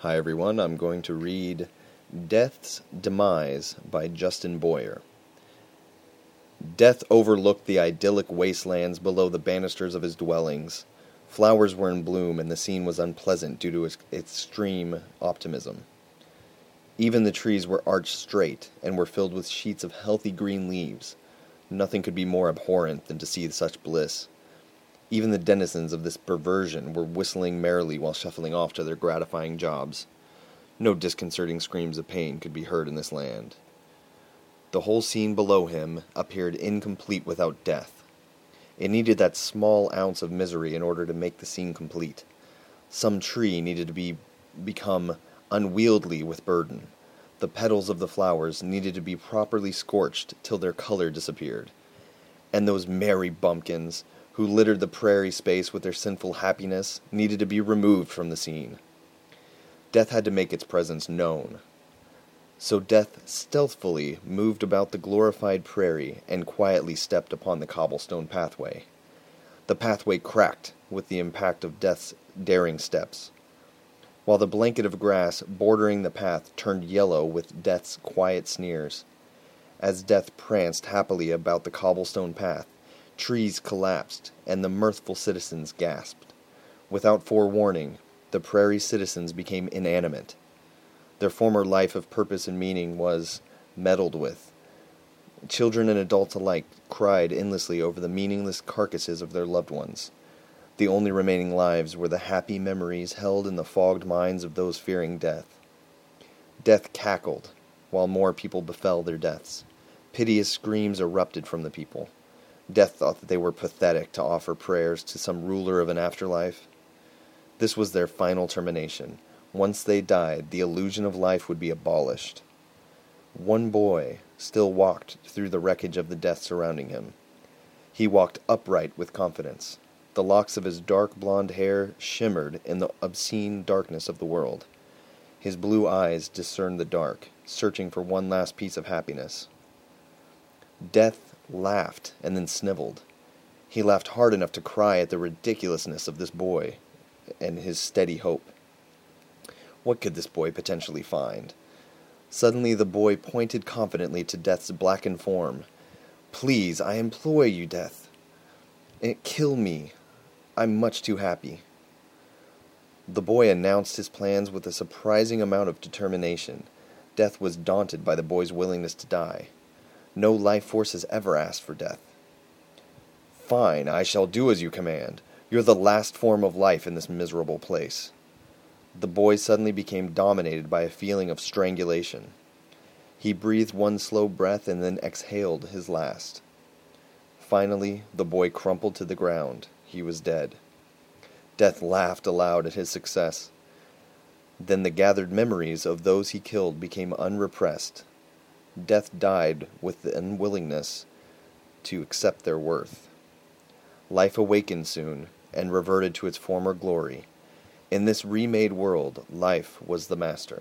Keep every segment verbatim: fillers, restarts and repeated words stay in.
Hi everyone, I'm going to read Death's Demise by Justin Boyer. Death overlooked the idyllic wastelands below the banisters of his dwellings. Flowers were in bloom, and the scene was unpleasant due to his extreme optimism. Even the trees were arched straight, and were filled with sheets of healthy green leaves. Nothing could be more abhorrent than to see such bliss. Even the denizens of this perversion were whistling merrily while shuffling off to their gratifying jobs. No disconcerting screams of pain could be heard in this land. The whole scene below him appeared incomplete without death. It needed that small ounce of misery in order to make the scene complete. Some tree needed to be become unwieldy with burden. The petals of the flowers needed to be properly scorched till their color disappeared. And those merry bumpkins, who littered the prairie space with their sinful happiness, needed to be removed from the scene. Death had to make its presence known. So Death stealthily moved about the glorified prairie and quietly stepped upon the cobblestone pathway. The pathway cracked with the impact of Death's daring steps, while the blanket of grass bordering the path turned yellow with Death's quiet sneers. As Death pranced happily about the cobblestone path, trees collapsed, and the mirthful citizens gasped. Without forewarning, the prairie citizens became inanimate. Their former life of purpose and meaning was meddled with. Children and adults alike cried endlessly over the meaningless carcasses of their loved ones. The only remaining lives were the happy memories held in the fogged minds of those fearing death. Death cackled, while more people befell their deaths. Piteous screams erupted from the people. Death thought that they were pathetic to offer prayers to some ruler of an afterlife. This was their final termination. Once they died, the illusion of life would be abolished. One boy still walked through the wreckage of the death surrounding him. He walked upright with confidence. The locks of his dark blonde hair shimmered in the obscene darkness of the world. His blue eyes discerned the dark, searching for one last piece of happiness. Death laughed and then sniveled. He laughed hard enough to cry at the ridiculousness of this boy and his steady hope. What could this boy potentially find? Suddenly the boy pointed confidently to Death's blackened form. "Please, I implore you, Death. And kill me. I'm much too happy." The boy announced his plans with a surprising amount of determination. Death was daunted by the boy's willingness to die. No life force has ever asked for death. "Fine, I shall do as you command. You're the last form of life in this miserable place." The boy suddenly became dominated by a feeling of strangulation. He breathed one slow breath and then exhaled his last. Finally, the boy crumpled to the ground. He was dead. Death laughed aloud at his success. Then the gathered memories of those he killed became unrepressed. Death died with the unwillingness to accept their worth. Life awakened soon and reverted to its former glory. In this remade world, life was the master.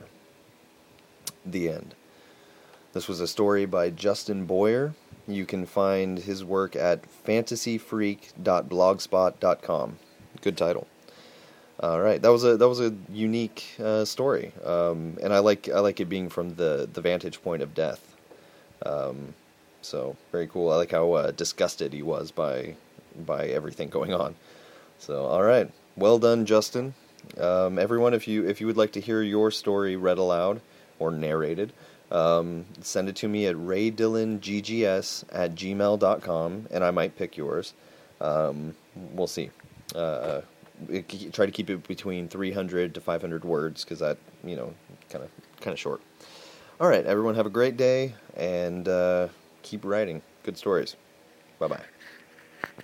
The end. This was a story by Justin Boyer. You can find his work at fantasy freak dot blogspot dot com. Good title. All right, that was a that was a unique uh, story, um, and I like I like it being from the, the vantage point of Death. Um, so very cool. I like how uh, disgusted he was by by everything going on. So all right, well done, Justin. Um, everyone, if you if you would like to hear your story read aloud or narrated, um, send it to me at raydillonggs at gmail dot com, and I might pick yours. Um, we'll see. Uh, It, try to keep it between three hundred to five hundred words, because that, you know, kind of kind of short. All right, everyone, have a great day, and uh, keep writing good stories. Bye-bye.